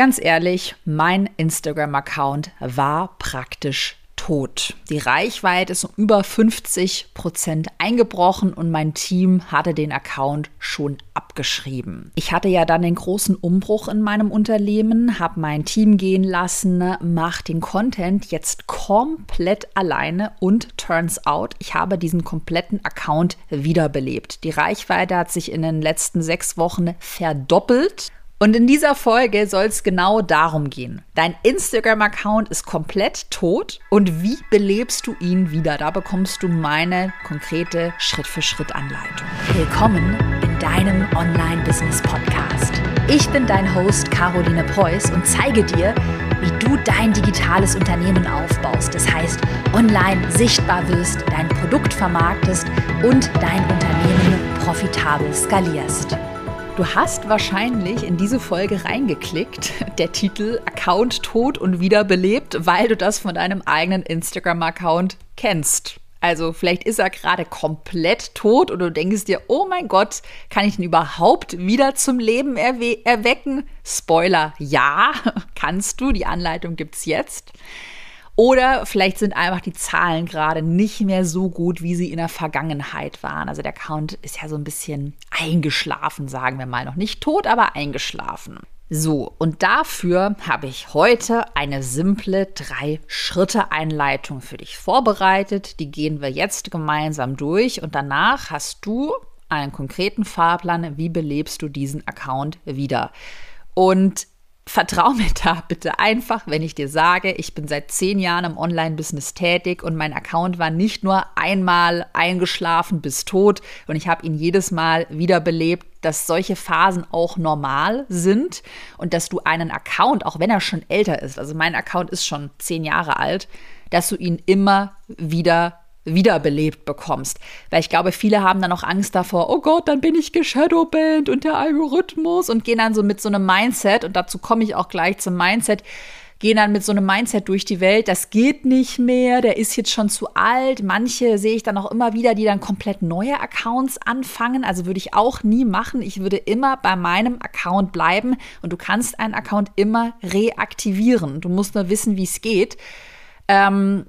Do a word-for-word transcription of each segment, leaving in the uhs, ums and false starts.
Ganz ehrlich, mein Instagram-Account war praktisch tot. Die Reichweite ist um über fünfzig Prozent eingebrochen und mein Team hatte den Account schon abgeschrieben. Ich hatte ja dann den großen Umbruch in meinem Unternehmen, habe mein Team gehen lassen, mache den Content jetzt komplett alleine und turns out, ich habe diesen kompletten Account wiederbelebt. Die Reichweite hat sich in den letzten sechs Wochen verdoppelt. Und in dieser Folge soll es genau darum gehen. Dein Instagram-Account ist komplett tot und wie belebst du ihn wieder? Da bekommst du meine konkrete Schritt-für-Schritt-Anleitung. Willkommen in deinem Online-Business-Podcast. Ich bin dein Host Caroline Preuß und zeige dir, wie du dein digitales Unternehmen aufbaust. Das heißt, online sichtbar wirst, dein Produkt vermarktest und dein Unternehmen profitabel skalierst. Du hast wahrscheinlich in diese Folge reingeklickt, der Titel Account tot und wiederbelebt, weil du das von deinem eigenen Instagram-Account kennst. Also vielleicht ist er gerade komplett tot und du denkst dir, oh mein Gott, kann ich ihn überhaupt wieder zum Leben erwe- erwecken? Spoiler, ja, kannst du, die Anleitung gibt's jetzt. Oder vielleicht sind einfach die Zahlen gerade nicht mehr so gut, wie sie in der Vergangenheit waren. Also der Account ist ja so ein bisschen eingeschlafen, sagen wir mal. Noch nicht tot, aber eingeschlafen. So, und dafür habe ich heute eine simple Drei-Schritte-Einleitung für dich vorbereitet. Die gehen wir jetzt gemeinsam durch und danach hast du einen konkreten Fahrplan, wie belebst du diesen Account wieder. Und vertrau mir da bitte einfach, wenn ich dir sage, ich bin seit zehn Jahren im Online-Business tätig und mein Account war nicht nur einmal eingeschlafen bis tot und ich habe ihn jedes Mal wiederbelebt, dass solche Phasen auch normal sind und dass du einen Account, auch wenn er schon älter ist, also mein Account ist schon zehn Jahre alt, dass du ihn immer wieder wiederbelebt bekommst. Weil ich glaube, viele haben dann auch Angst davor, oh Gott, dann bin ich geshadowbanned und der Algorithmus und gehen dann so mit so einem Mindset, und dazu komme ich auch gleich zum Mindset, gehen dann mit so einem Mindset durch die Welt, das geht nicht mehr, der ist jetzt schon zu alt. Manche sehe ich dann auch immer wieder, die dann komplett neue Accounts anfangen, also würde ich auch nie machen. Ich würde immer bei meinem Account bleiben und du kannst einen Account immer reaktivieren. Du musst nur wissen, wie es geht. Ähm,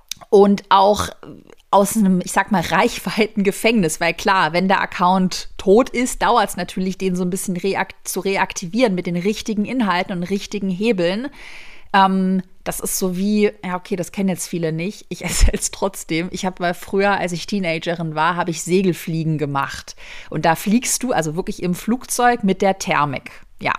Und auch aus einem, ich sag mal, Reichweitengefängnis, weil klar, wenn der Account tot ist, dauert es natürlich, den so ein bisschen reakt- zu reaktivieren mit den richtigen Inhalten und richtigen Hebeln. Ähm, das ist so wie, ja okay, das kennen jetzt viele nicht, ich erzähle es trotzdem. Ich habe mal früher, als ich Teenagerin war, habe ich Segelfliegen gemacht. Und da fliegst du also wirklich im Flugzeug mit der Thermik, ja.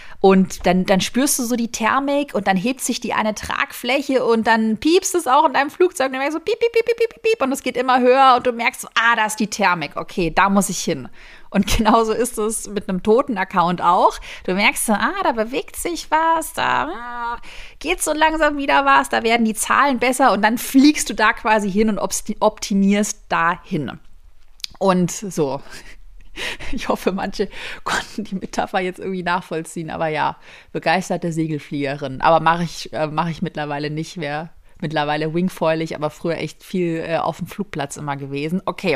Und dann, dann spürst du so die Thermik und dann hebt sich die eine Tragfläche und dann piepst es auch in deinem Flugzeug und dann merkst du so piep, piep, piep, piep, piep, piep und es geht immer höher und du merkst so, ah, da ist die Thermik, okay, da muss ich hin. Und genauso ist es mit einem toten Account auch. Du merkst so, ah, da bewegt sich was, da ah, geht so langsam wieder was, da werden die Zahlen besser und dann fliegst du da quasi hin und optimierst dahin. Und so. Ich hoffe, manche konnten die Metapher jetzt irgendwie nachvollziehen. Aber ja, begeisterte Segelfliegerin. Aber mache ich, äh, mach ich mittlerweile nicht mehr. Mittlerweile wingfoilig, aber früher echt viel äh, auf dem Flugplatz immer gewesen. Okay.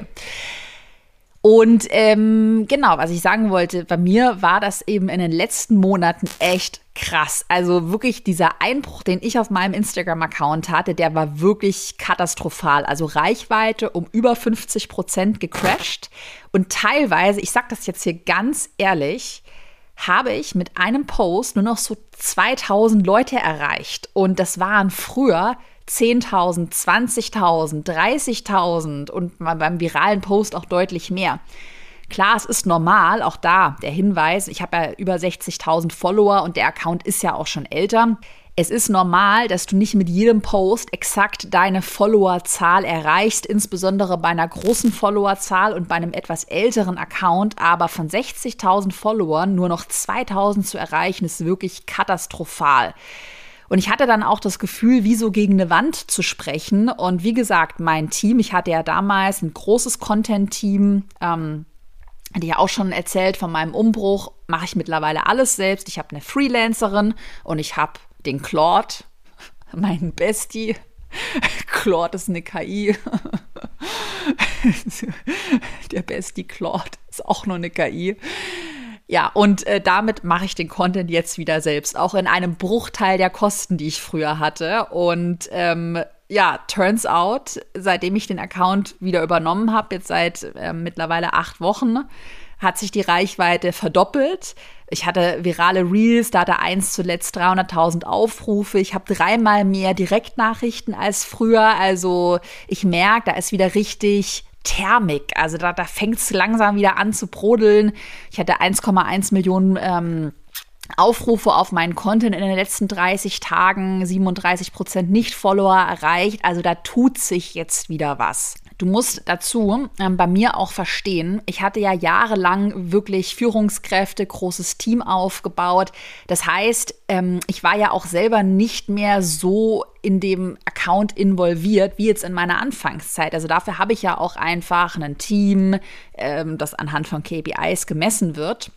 Und ähm, genau, was ich sagen wollte, bei mir war das eben in den letzten Monaten echt krass. Also wirklich dieser Einbruch, den ich auf meinem Instagram-Account hatte, der war wirklich katastrophal. Also Reichweite um über fünfzig Prozent gecrashed. Und teilweise, ich sage das jetzt hier ganz ehrlich, habe ich mit einem Post nur noch so zweitausend Leute erreicht. Und das waren früher zehntausend, zwanzigtausend, dreißigtausend und beim viralen Post auch deutlich mehr. Klar, es ist normal, auch da der Hinweis, ich habe ja über sechzigtausend Follower und der Account ist ja auch schon älter. Es ist normal, dass du nicht mit jedem Post exakt deine Followerzahl erreichst, insbesondere bei einer großen Followerzahl und bei einem etwas älteren Account, aber von sechzigtausend Followern nur noch zweitausend zu erreichen, ist wirklich katastrophal. Und ich hatte dann auch das Gefühl, wie so gegen eine Wand zu sprechen. Und wie gesagt, mein Team, ich hatte ja damals ein großes Content-Team, ähm, hatte ich ja auch schon erzählt von meinem Umbruch, mache ich mittlerweile alles selbst. Ich habe eine Freelancerin und ich habe den Claude, meinen Bestie. Claude ist eine K I. Der Bestie Claude ist auch nur eine K I. Ja, und äh, damit mache ich den Content jetzt wieder selbst, auch in einem Bruchteil der Kosten, die ich früher hatte. Und ähm, ja, turns out, seitdem ich den Account wieder übernommen habe, jetzt seit äh, mittlerweile acht Wochen, hat sich die Reichweite verdoppelt. Ich hatte virale Reels, da hatte eins zuletzt dreihunderttausend Aufrufe. Ich habe dreimal mehr Direktnachrichten als früher. Also ich merke, da ist wieder richtig Thermik. Also da, da fängt es langsam wieder an zu brodeln. Ich hatte eins Komma eins Millionen ähm, Aufrufe auf meinen Content in den letzten dreißig Tagen, siebenunddreißig Prozent Nicht-Follower erreicht. Also da tut sich jetzt wieder was. Du musst dazu ähm, bei mir auch verstehen, ich hatte ja jahrelang wirklich Führungskräfte, großes Team aufgebaut. Das heißt, ähm, ich war ja auch selber nicht mehr so in dem Account involviert, wie jetzt in meiner Anfangszeit. Also dafür habe ich ja auch einfach ein Team, ähm, das anhand von K P Is gemessen wird.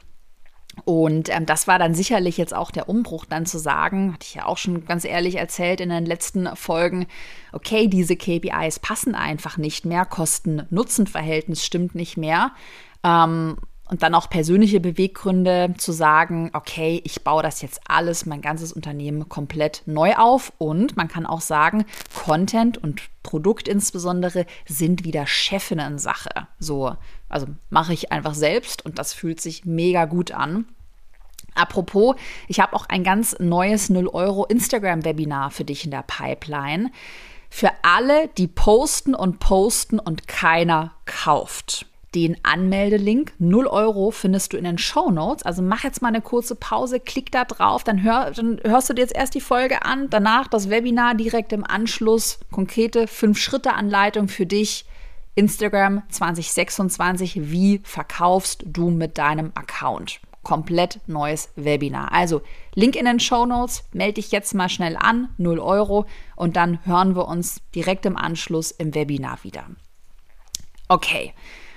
Und ähm, das war dann sicherlich jetzt auch der Umbruch, dann zu sagen, hatte ich ja auch schon ganz ehrlich erzählt in den letzten Folgen, okay, diese K P Is passen einfach nicht mehr, Kosten-Nutzen-Verhältnis stimmt nicht mehr. Ähm, und dann auch persönliche Beweggründe zu sagen, okay, ich baue das jetzt alles, mein ganzes Unternehmen komplett neu auf. Und man kann auch sagen, Content und Produkt insbesondere sind wieder Chefinnen-Sache. So, also mache ich einfach selbst und das fühlt sich mega gut an. Apropos, ich habe auch ein ganz neues null Euro Instagram-Webinar für dich in der Pipeline. Für alle, die posten und posten und keiner kauft. Den Anmeldelink, null Euro, findest du in den Shownotes. Also mach jetzt mal eine kurze Pause, klick da drauf, dann, hör, dann hörst du dir jetzt erst die Folge an, danach das Webinar direkt im Anschluss, konkrete fünf Schritte Anleitung für dich, Instagram zwanzig sechsundzwanzig, wie verkaufst du mit deinem Account? Komplett neues Webinar. Also Link in den Shownotes, melde dich jetzt mal schnell an, null Euro, und dann hören wir uns direkt im Anschluss im Webinar wieder. Okay.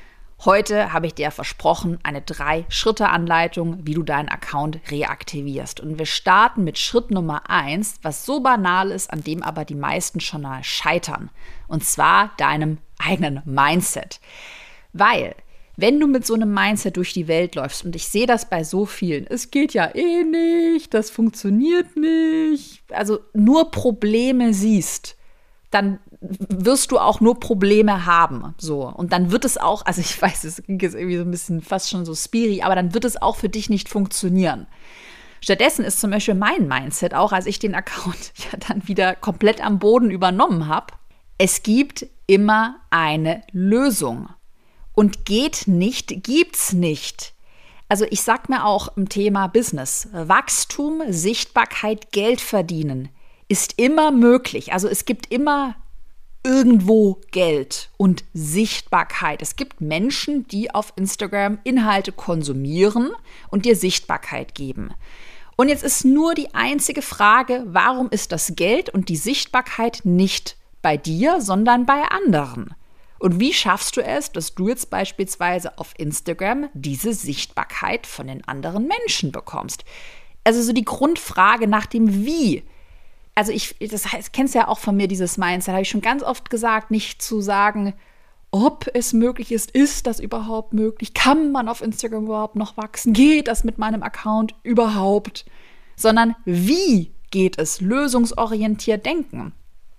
Heute habe ich dir versprochen, eine Drei-Schritte-Anleitung, wie du deinen Account reaktivierst. Und wir starten mit Schritt Nummer eins, was so banal ist, an dem aber die meisten schon mal scheitern. Und zwar deinem eigenen Mindset. Weil, wenn du mit so einem Mindset durch die Welt läufst, und ich sehe das bei so vielen, es geht ja eh nicht, das funktioniert nicht, also nur Probleme siehst, dann wirst du auch nur Probleme haben. So. Und dann wird es auch, also ich weiß, es klingt jetzt irgendwie so ein bisschen fast schon so spiri, aber dann wird es auch für dich nicht funktionieren. Stattdessen ist zum Beispiel mein Mindset, auch als ich den Account ja dann wieder komplett am Boden übernommen habe, es gibt immer eine Lösung. Und geht nicht, gibt's nicht. Also ich sag mir auch im Thema Business, Wachstum, Sichtbarkeit, Geld verdienen ist immer möglich. Also es gibt immer irgendwo Geld und Sichtbarkeit. Es gibt Menschen, die auf Instagram Inhalte konsumieren und dir Sichtbarkeit geben. Und jetzt ist nur die einzige Frage, warum ist das Geld und die Sichtbarkeit nicht bei dir, sondern bei anderen? Und wie schaffst du es, dass du jetzt beispielsweise auf Instagram diese Sichtbarkeit von den anderen Menschen bekommst? Also so die Grundfrage nach dem Wie. Also ich, das heißt, kennst ja auch von mir dieses Mindset, habe ich schon ganz oft gesagt, nicht zu sagen, ob es möglich ist, ist das überhaupt möglich, kann man auf Instagram überhaupt noch wachsen, geht das mit meinem Account überhaupt, sondern wie geht es, lösungsorientiert denken.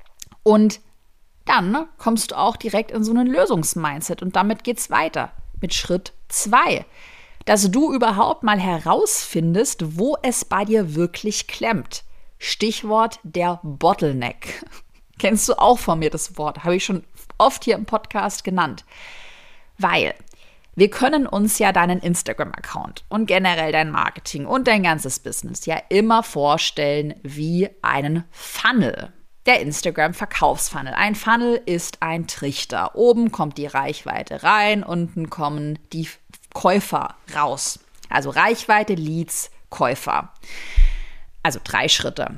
Und dann kommst du auch direkt in so einen Lösungsmindset und damit geht's weiter mit Schritt zwei, dass du überhaupt mal herausfindest, wo es bei dir wirklich klemmt. Stichwort der Bottleneck. Kennst du auch von mir das Wort? Habe ich schon oft hier im Podcast genannt. Weil wir können uns ja deinen Instagram-Account und generell dein Marketing und dein ganzes Business ja immer vorstellen wie einen Funnel. Der Instagram-Verkaufsfunnel. Ein Funnel ist ein Trichter. Oben kommt die Reichweite rein, unten kommen die Käufer raus. Also Reichweite, Leads, Käufer. Also drei Schritte.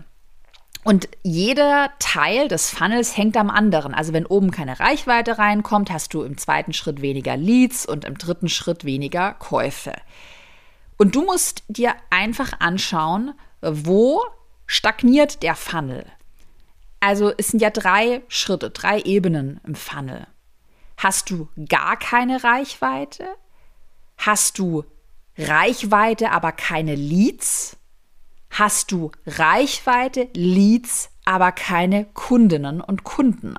Und jeder Teil des Funnels hängt am anderen. Also wenn oben keine Reichweite reinkommt, hast du im zweiten Schritt weniger Leads und im dritten Schritt weniger Käufe. Und du musst dir einfach anschauen, wo stagniert der Funnel. Also es sind ja drei Schritte, drei Ebenen im Funnel. Hast du gar keine Reichweite? Hast du Reichweite, aber keine Leads? Hast du Reichweite, Leads, aber keine Kundinnen und Kunden?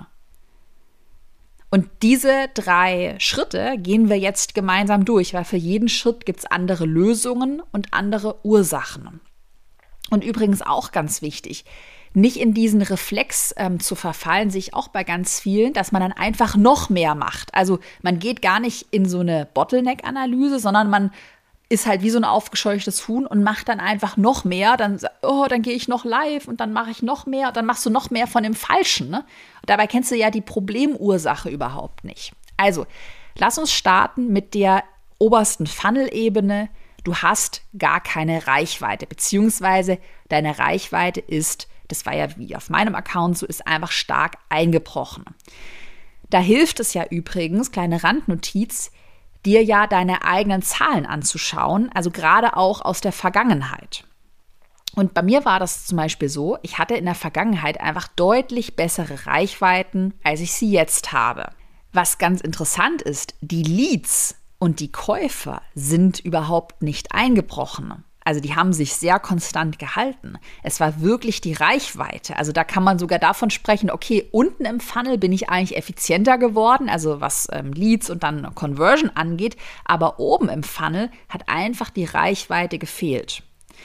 Und diese drei Schritte gehen wir jetzt gemeinsam durch, weil für jeden Schritt gibt es andere Lösungen und andere Ursachen. Und übrigens auch ganz wichtig, nicht in diesen Reflex ähm, zu verfallen, sehe ich auch bei ganz vielen, dass man dann einfach noch mehr macht. Also man geht gar nicht in so eine Bottleneck-Analyse, sondern man ist halt wie so ein aufgescheuchtes Huhn und macht dann einfach noch mehr. Dann, oh, dann gehe ich noch live und dann mache ich noch mehr. Dann machst du noch mehr von dem Falschen. Ne? Dabei kennst du ja die Problemursache überhaupt nicht. Also, lass uns starten mit der obersten Funnel-Ebene. Du hast gar keine Reichweite, beziehungsweise deine Reichweite ist, das war ja wie auf meinem Account so, ist einfach stark eingebrochen. Da hilft es ja übrigens, kleine Randnotiz, dir ja deine eigenen Zahlen anzuschauen, also gerade auch aus der Vergangenheit. Und bei mir war das zum Beispiel so, ich hatte in der Vergangenheit einfach deutlich bessere Reichweiten, als ich sie jetzt habe. Was ganz interessant ist, die Leads und die Käufer sind überhaupt nicht eingebrochen. Also die haben sich sehr konstant gehalten. Es war wirklich die Reichweite. Also da kann man sogar davon sprechen, okay, unten im Funnel bin ich eigentlich effizienter geworden, also was ähm, Leads und dann Conversion angeht. Aber oben im Funnel hat einfach die Reichweite gefehlt.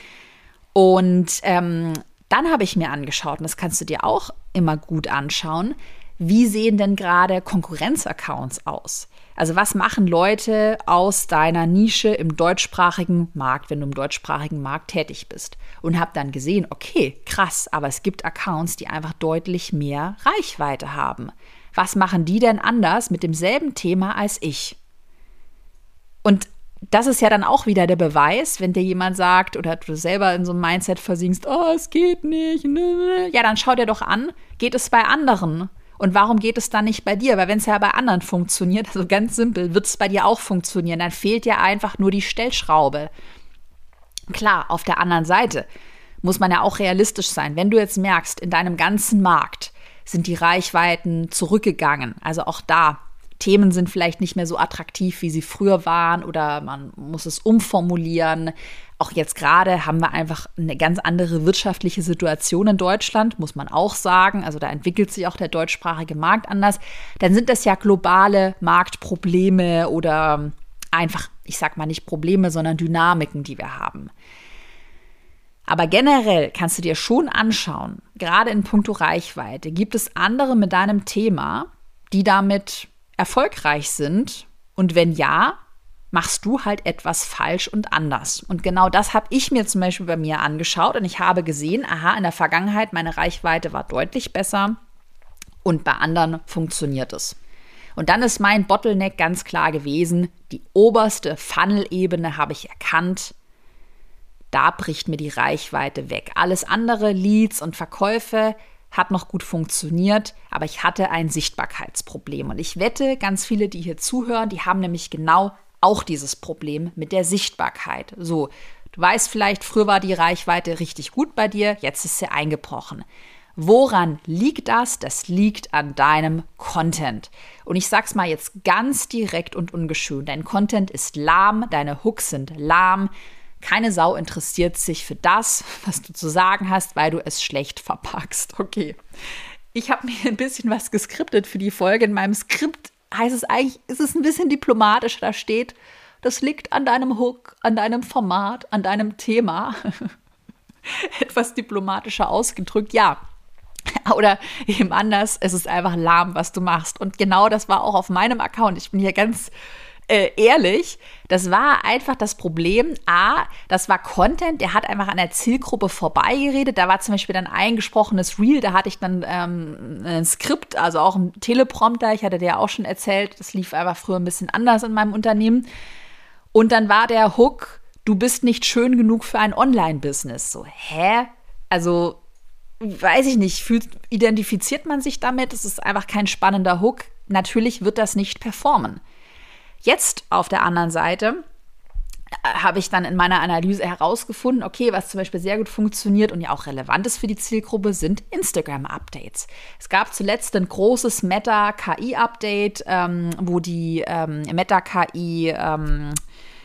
Und ähm, dann habe ich mir angeschaut, und das kannst du dir auch immer gut anschauen, wie sehen denn gerade Konkurrenzaccounts aus? Also was machen Leute aus deiner Nische im deutschsprachigen Markt, wenn du im deutschsprachigen Markt tätig bist? Und habe dann gesehen, okay, krass, aber es gibt Accounts, die einfach deutlich mehr Reichweite haben. Was machen die denn anders mit demselben Thema als ich? Und das ist ja dann auch wieder der Beweis, wenn dir jemand sagt oder du selber in so einem Mindset versinkst, oh, es geht nicht, ja, dann schau dir doch an, geht es bei anderen? Und warum geht es dann nicht bei dir? Weil wenn es ja bei anderen funktioniert, also ganz simpel, wird es bei dir auch funktionieren. Dann fehlt dir einfach nur die Stellschraube. Klar, auf der anderen Seite muss man ja auch realistisch sein. Wenn du jetzt merkst, in deinem ganzen Markt sind die Reichweiten zurückgegangen, also auch da, Themen sind vielleicht nicht mehr so attraktiv, wie sie früher waren oder man muss es umformulieren. Auch jetzt gerade haben wir einfach eine ganz andere wirtschaftliche Situation in Deutschland, muss man auch sagen. Also da entwickelt sich auch der deutschsprachige Markt anders. Dann sind das ja globale Marktprobleme oder einfach, ich sag mal nicht Probleme, sondern Dynamiken, die wir haben. Aber generell kannst du dir schon anschauen, gerade in puncto Reichweite, gibt es andere mit deinem Thema, die damit erfolgreich sind? Und wenn ja, machst du halt etwas falsch und anders. Und genau das habe ich mir zum Beispiel bei mir angeschaut und ich habe gesehen, aha, in der Vergangenheit meine Reichweite war deutlich besser und bei anderen funktioniert es. Und dann ist mein Bottleneck ganz klar gewesen, die oberste Funnel-Ebene habe ich erkannt, da bricht mir die Reichweite weg. Alles andere, Leads und Verkäufe, hat noch gut funktioniert, aber ich hatte ein Sichtbarkeitsproblem. Und ich wette, ganz viele, die hier zuhören, die haben nämlich genau auch dieses Problem mit der Sichtbarkeit. So, du weißt vielleicht, früher war die Reichweite richtig gut bei dir, jetzt ist sie eingebrochen. Woran liegt das? Das liegt an deinem Content. Und ich sag's mal jetzt ganz direkt und ungeschönt. Dein Content ist lahm, deine Hooks sind lahm. Keine Sau interessiert sich für das, was du zu sagen hast, weil du es schlecht verpackst. Okay, ich habe mir ein bisschen was geskriptet für die Folge. In meinem Skript heißt es eigentlich, ist es ein bisschen diplomatisch. Da steht, das liegt an deinem Hook, an deinem Format, an deinem Thema. Etwas diplomatischer ausgedrückt, ja. Oder eben anders, es ist einfach lahm, was du machst. Und genau das war auch auf meinem Account. Ich bin hier ganz Äh, ehrlich, das war einfach das Problem. A, das war Content, der hat einfach an der Zielgruppe vorbeigeredet. Da war zum Beispiel dann eingesprochenes Reel, da hatte ich dann ähm, ein Skript, also auch ein Teleprompter. Ich hatte dir ja auch schon erzählt, das lief einfach früher ein bisschen anders in meinem Unternehmen. Und dann war der Hook, du bist nicht schön genug für ein Online-Business. So, hä? Also, weiß ich nicht, fühlt, identifiziert man sich damit? Das ist einfach kein spannender Hook. Natürlich wird das nicht performen. Jetzt auf der anderen Seite äh, habe ich dann in meiner Analyse herausgefunden, okay, was zum Beispiel sehr gut funktioniert und ja auch relevant ist für die Zielgruppe, sind Instagram-Updates. Es gab zuletzt ein großes Meta-K I-Update, ähm, wo die ähm, Meta-K I ähm,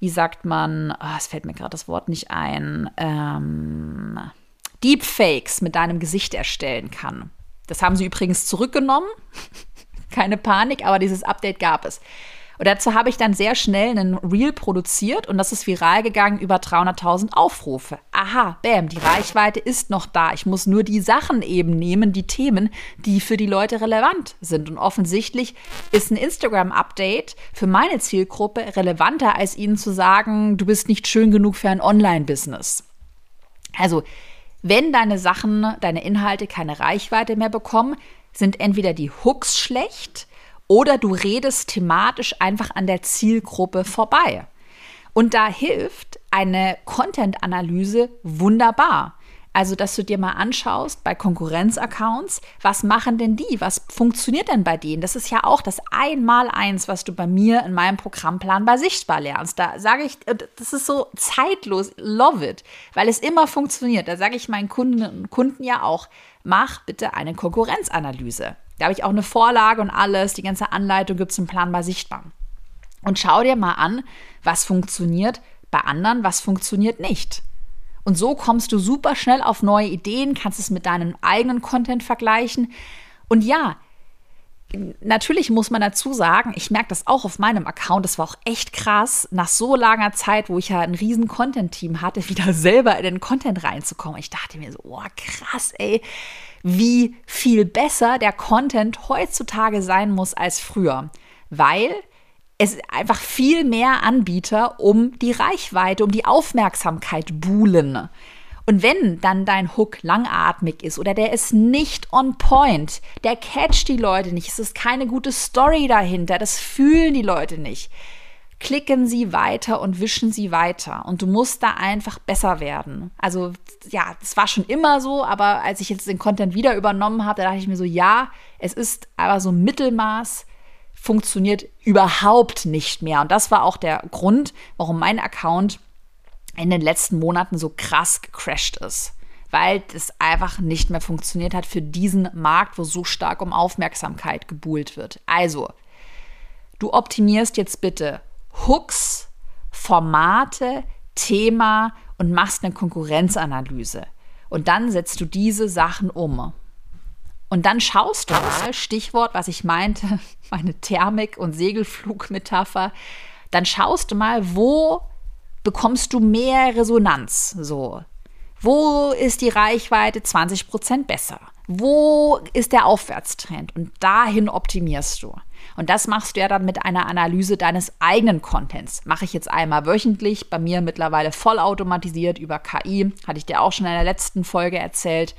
wie sagt man, oh, es fällt mir gerade das Wort nicht ein, ähm, Deepfakes mit deinem Gesicht erstellen kann. Das haben sie übrigens zurückgenommen. Keine Panik, aber dieses Update gab es. Und dazu habe ich dann sehr schnell einen Reel produziert und das ist viral gegangen, über dreihunderttausend Aufrufe. Aha, bam, die Reichweite ist noch da. Ich muss nur die Sachen eben nehmen, die Themen, die für die Leute relevant sind. Und offensichtlich ist ein Instagram-Update für meine Zielgruppe relevanter, als ihnen zu sagen, du bist nicht schön genug für ein Online-Business. Also, wenn deine Sachen, deine Inhalte keine Reichweite mehr bekommen, sind entweder die Hooks schlecht oder du redest thematisch einfach an der Zielgruppe vorbei. Und da hilft eine Content-Analyse wunderbar. Also, dass du dir mal anschaust bei Konkurrenz-Accounts, was machen denn die? Was funktioniert denn bei denen? Das ist ja auch das Einmaleins, was du bei mir in meinem Programmplan bei Sichtbar lernst. Da sage ich, das ist so zeitlos, love it, weil es immer funktioniert. Da sage ich meinen Kunden und Kunden ja auch, mach bitte eine Konkurrenzanalyse. Da habe ich auch eine Vorlage und alles, die ganze Anleitung gibt es im Plan bei Sichtbar. Und schau dir mal an, was funktioniert bei anderen, was funktioniert nicht. Und so kommst du super schnell auf neue Ideen, kannst es mit deinem eigenen Content vergleichen. Und ja, natürlich muss man dazu sagen, ich merke das auch auf meinem Account, das war auch echt krass, nach so langer Zeit, wo ich ja ein riesen Content-Team hatte, wieder selber in den Content reinzukommen. Ich dachte mir so, oh krass, ey, wie viel besser der Content heutzutage sein muss als früher. Weil es einfach viel mehr Anbieter um die Reichweite, um die Aufmerksamkeit buhlen. Und wenn dann dein Hook langatmig ist oder der ist nicht on point, der catcht die Leute nicht, es ist keine gute Story dahinter, das fühlen die Leute nicht, klicken sie weiter und wischen sie weiter. Und du musst da einfach besser werden. Also ja, das war schon immer so, aber als ich jetzt den Content wieder übernommen habe, da dachte ich mir so, ja, es ist aber so Mittelmaß, funktioniert überhaupt nicht mehr. Und das war auch der Grund, warum mein Account in den letzten Monaten so krass gecrashed ist. Weil es einfach nicht mehr funktioniert hat für diesen Markt, wo so stark um Aufmerksamkeit gebuhlt wird. Also, du optimierst jetzt bitte Hooks, Formate, Thema und machst eine Konkurrenzanalyse. Und dann setzt du diese Sachen um. Und dann schaust du mal, Stichwort, was ich meinte, meine Thermik- und Segelflugmetapher, dann schaust du mal, wo bekommst du mehr Resonanz? So, wo ist die Reichweite zwanzig Prozent besser? Wo ist der Aufwärtstrend? Und dahin optimierst du. Und das machst du ja dann mit einer Analyse deines eigenen Contents. Mache ich jetzt einmal wöchentlich, bei mir mittlerweile vollautomatisiert über K I, hatte ich dir auch schon in der letzten Folge erzählt.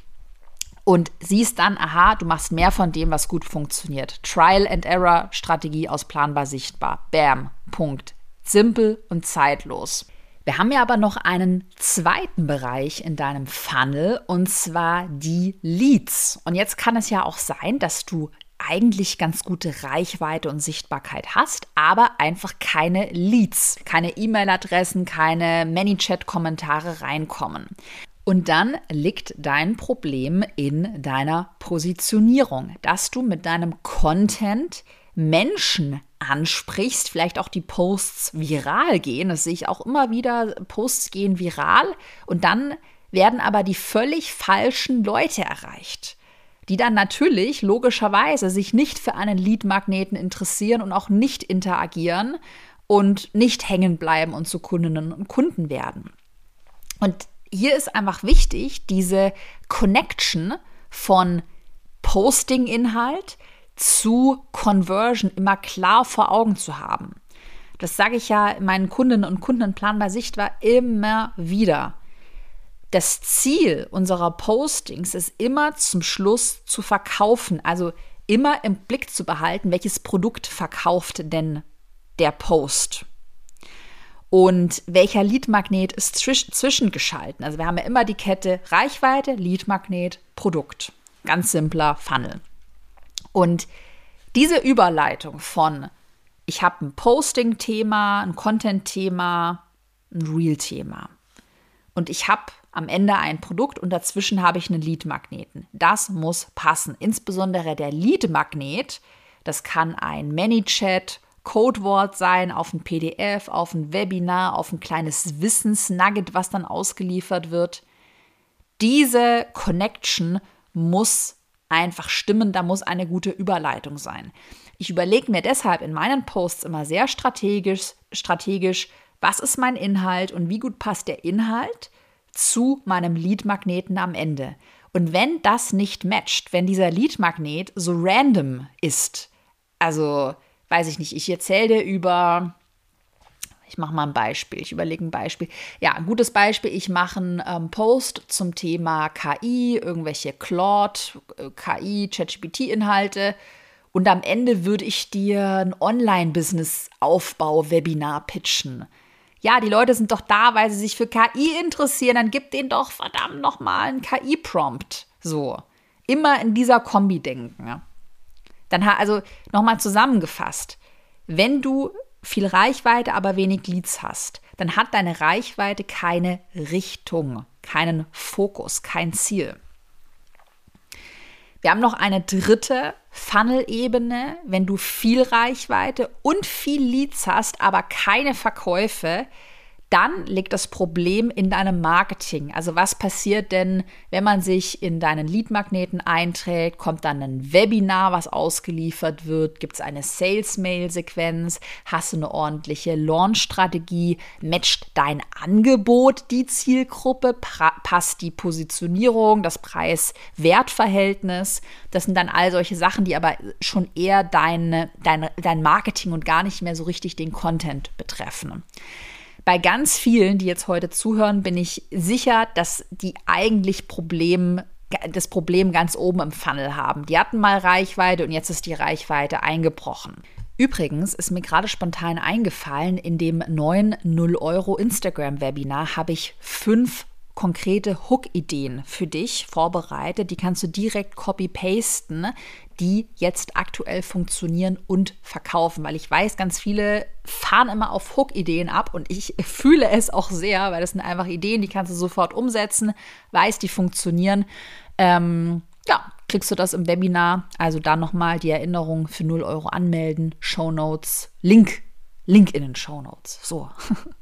Und siehst dann, aha, du machst mehr von dem, was gut funktioniert. Trial-and-Error-Strategie aus planbar sichtbar. Bam, Punkt. Simpel und zeitlos. Wir haben ja aber noch einen zweiten Bereich in deinem Funnel und zwar die Leads. Und jetzt kann es ja auch sein, dass du eigentlich ganz gute Reichweite und Sichtbarkeit hast, aber einfach keine Leads, keine E-Mail-Adressen, keine ManyChat-Kommentare reinkommen. Und dann liegt dein Problem in deiner Positionierung, dass du mit deinem Content Menschen ansprichst, vielleicht auch die Posts viral gehen. Das sehe ich auch immer wieder, Posts gehen viral und dann werden aber die völlig falschen Leute erreicht, die dann natürlich logischerweise sich nicht für einen Lead-Magneten interessieren und auch nicht interagieren und nicht hängen bleiben und zu Kundinnen und Kunden werden. Und hier ist einfach wichtig, diese Connection von Posting-Inhalt zu Conversion immer klar vor Augen zu haben. Das sage ich ja meinen Kundinnen und Kunden in planbar sichtbar immer wieder. Das Ziel unserer Postings ist immer zum Schluss zu verkaufen, also immer im Blick zu behalten, welches Produkt verkauft denn der Post. Und welcher Lead-Magnet ist zwisch- zwischengeschalten? Also wir haben ja immer die Kette Reichweite, Lead-Magnet, Produkt. Ganz simpler Funnel. Und diese Überleitung von ich habe ein Posting-Thema, ein Content-Thema, ein Reel-Thema und ich habe am Ende ein Produkt und dazwischen habe ich einen Lead-Magneten. Das muss passen. Insbesondere der Lead-Magnet, das kann ein ManyChat, Codewort sein, auf ein P D F, auf ein Webinar, auf ein kleines Wissensnugget, was dann ausgeliefert wird. Diese Connection muss einfach stimmen, da muss eine gute Überleitung sein. Ich überlege mir deshalb in meinen Posts immer sehr strategisch, strategisch, was ist mein Inhalt und wie gut passt der Inhalt zu meinem Lead-Magneten am Ende. Und wenn das nicht matcht, wenn dieser Lead-Magnet so random ist, also, weiß ich nicht, ich erzähle dir über, ich mache mal ein Beispiel, ich überlege ein Beispiel. Ja, ein gutes Beispiel, ich mache einen ähm, Post zum Thema K I, irgendwelche Claude, äh, K I, ChatGPT-Inhalte und am Ende würde ich dir ein Online-Business-Aufbau-Webinar pitchen. Ja, die Leute sind doch da, weil sie sich für K I interessieren, dann gib denen doch verdammt nochmal einen K I-Prompt. So, immer in dieser Kombi denken. Ja. Dann also nochmal zusammengefasst, wenn du viel Reichweite, aber wenig Leads hast, dann hat deine Reichweite keine Richtung, keinen Fokus, kein Ziel. Wir haben noch eine dritte Funnel-Ebene. Wenn du viel Reichweite und viel Leads hast, aber keine Verkäufe, dann liegt das Problem in deinem Marketing. Also was passiert denn, wenn man sich in deinen Lead-Magneten einträgt? Kommt dann ein Webinar, was ausgeliefert wird? Gibt es eine Sales-Mail-Sequenz? Hast du eine ordentliche Launch-Strategie? Matcht dein Angebot die Zielgruppe? Pra- passt die Positionierung, das Preis-Wert-Verhältnis? Das sind dann all solche Sachen, die aber schon eher dein, dein, dein Marketing und gar nicht mehr so richtig den Content betreffen. Bei ganz vielen, die jetzt heute zuhören, bin ich sicher, dass die eigentlich Problem, das Problem ganz oben im Funnel haben. Die hatten mal Reichweite und jetzt ist die Reichweite eingebrochen. Übrigens ist mir gerade spontan eingefallen, in dem neuen null Euro Instagram-Webinar habe ich fünf konkrete Hook-Ideen für dich vorbereitet. Die kannst du direkt copy-pasten, die jetzt aktuell funktionieren und verkaufen. Weil ich weiß, ganz viele fahren immer auf Hook-Ideen ab und ich fühle es auch sehr, weil das sind einfach Ideen, die kannst du sofort umsetzen, weiß, die funktionieren. Ähm, ja, kriegst du das im Webinar. Also dann nochmal die Erinnerung für null Euro anmelden, Shownotes, Link, Link in den Shownotes. So.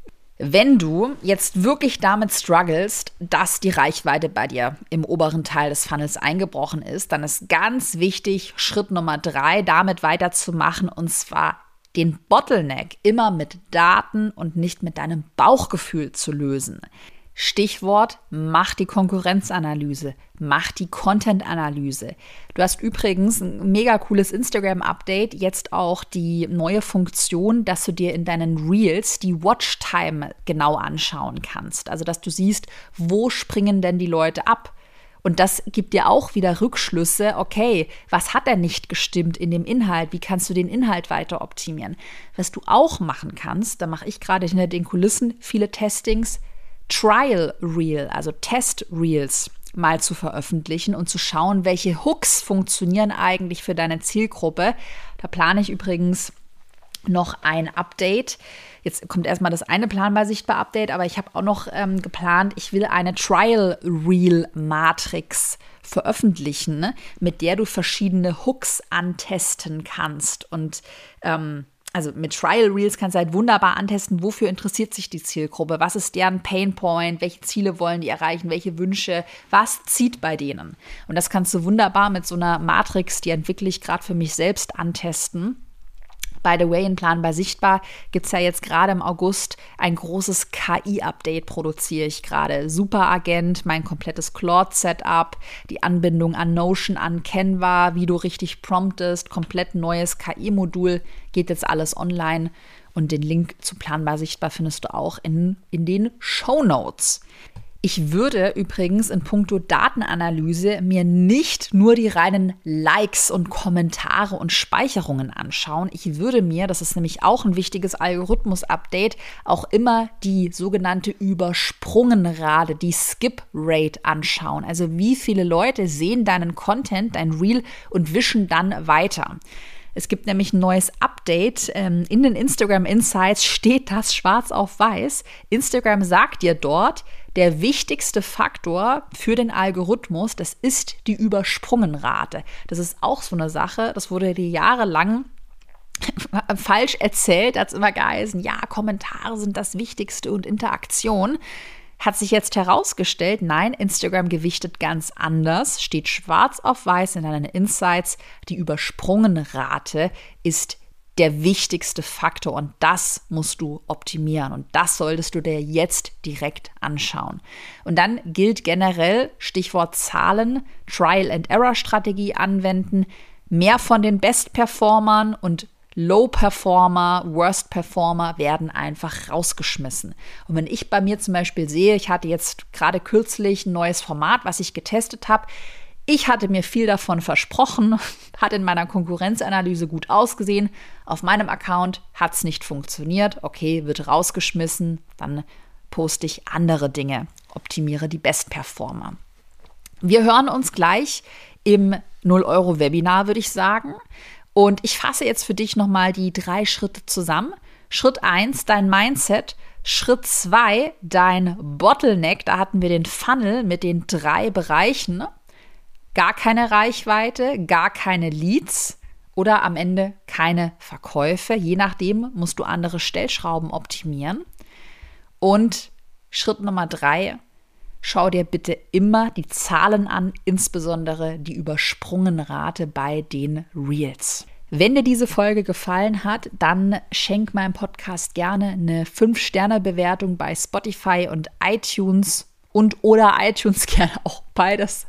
Wenn du jetzt wirklich damit strugglest, dass die Reichweite bei dir im oberen Teil des Funnels eingebrochen ist, dann ist ganz wichtig, Schritt Nummer drei, damit weiterzumachen, und zwar den Bottleneck immer mit Daten und nicht mit deinem Bauchgefühl zu lösen. Stichwort, mach die Konkurrenzanalyse, mach die Content-Analyse. Du hast übrigens ein mega cooles Instagram-Update, jetzt auch die neue Funktion, dass du dir in deinen Reels die Watchtime genau anschauen kannst. Also, dass du siehst, wo springen denn die Leute ab? Und das gibt dir auch wieder Rückschlüsse, okay, was hat denn nicht gestimmt in dem Inhalt? Wie kannst du den Inhalt weiter optimieren? Was du auch machen kannst, da mache ich gerade hinter den Kulissen viele Testings, Trial Reel, also Test Reels mal zu veröffentlichen und zu schauen, welche Hooks funktionieren eigentlich für deine Zielgruppe. Da plane ich übrigens noch ein Update. Jetzt kommt erstmal das eine planbar sichtbar Update, aber ich habe auch noch ähm, geplant, ich will eine Trial Reel Matrix veröffentlichen, ne, mit der du verschiedene Hooks antesten kannst. Und ähm, also mit Trial Reels kannst du halt wunderbar antesten, wofür interessiert sich die Zielgruppe, was ist deren Painpoint, welche Ziele wollen die erreichen, welche Wünsche, was zieht bei denen. Und das kannst du wunderbar mit so einer Matrix, die entwickle ich gerade für mich selbst, antesten. By the way, in Planbar Sichtbar gibt es ja jetzt gerade im August ein großes K I-Update, produziere ich gerade. Superagent, mein komplettes Claude-Setup, die Anbindung an Notion, an Canva, wie du richtig promptest, komplett neues K I-Modul, geht jetzt alles online. Und den Link zu Planbar Sichtbar findest du auch in, in den Shownotes. Ich würde übrigens in puncto Datenanalyse mir nicht nur die reinen Likes und Kommentare und Speicherungen anschauen. Ich würde mir, das ist nämlich auch ein wichtiges Algorithmus-Update, auch immer die sogenannte Übersprungenrate, die Skip-Rate anschauen. Also wie viele Leute sehen deinen Content, dein Reel und wischen dann weiter. Es gibt nämlich ein neues Update. In den Instagram Insights steht das schwarz auf weiß. Instagram sagt dir dort, der wichtigste Faktor für den Algorithmus, das ist die Übersprungenrate. Das ist auch so eine Sache, das wurde dir jahrelang falsch erzählt, hat es immer geheißen, ja, Kommentare sind das Wichtigste und Interaktion. Hat sich jetzt herausgestellt, nein, Instagram gewichtet ganz anders, steht schwarz auf weiß in deinen Insights, die Übersprungenrate ist der wichtigste Faktor und das musst du optimieren und das solltest du dir jetzt direkt anschauen. Und dann gilt generell, Stichwort Zahlen, Trial-and-Error-Strategie anwenden, mehr von den Best-Performern und Low-Performer, Worst-Performer werden einfach rausgeschmissen. Und wenn ich bei mir zum Beispiel sehe, ich hatte jetzt gerade kürzlich ein neues Format, was ich getestet habe, ich hatte mir viel davon versprochen, hat in meiner Konkurrenzanalyse gut ausgesehen. Auf meinem Account hat es nicht funktioniert. Okay, wird rausgeschmissen. Dann poste ich andere Dinge, optimiere die Best-Performer. Wir hören uns gleich im null Euro Webinar, würde ich sagen. Und ich fasse jetzt für dich nochmal die drei Schritte zusammen. Schritt eins, dein Mindset. Schritt zwei, dein Bottleneck. Da hatten wir den Funnel mit den drei Bereichen. Gar keine Reichweite, gar keine Leads oder am Ende keine Verkäufe. Je nachdem musst du andere Stellschrauben optimieren. Und Schritt Nummer drei, schau dir bitte immer die Zahlen an, insbesondere die Übersprungenrate bei den Reels. Wenn dir diese Folge gefallen hat, dann schenk meinem Podcast gerne eine fünf Sterne Bewertung bei Spotify und iTunes und oder iTunes, gerne auch beides.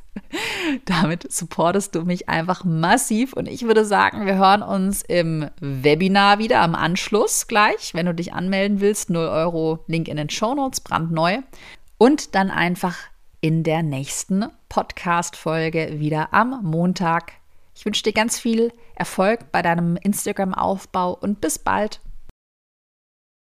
Damit supportest du mich einfach massiv und ich würde sagen, wir hören uns im Webinar wieder am Anschluss gleich, wenn du dich anmelden willst, null Euro, Link in den Shownotes, brandneu und dann einfach in der nächsten Podcast-Folge wieder am Montag. Ich wünsche dir ganz viel Erfolg bei deinem Instagram-Aufbau und bis bald.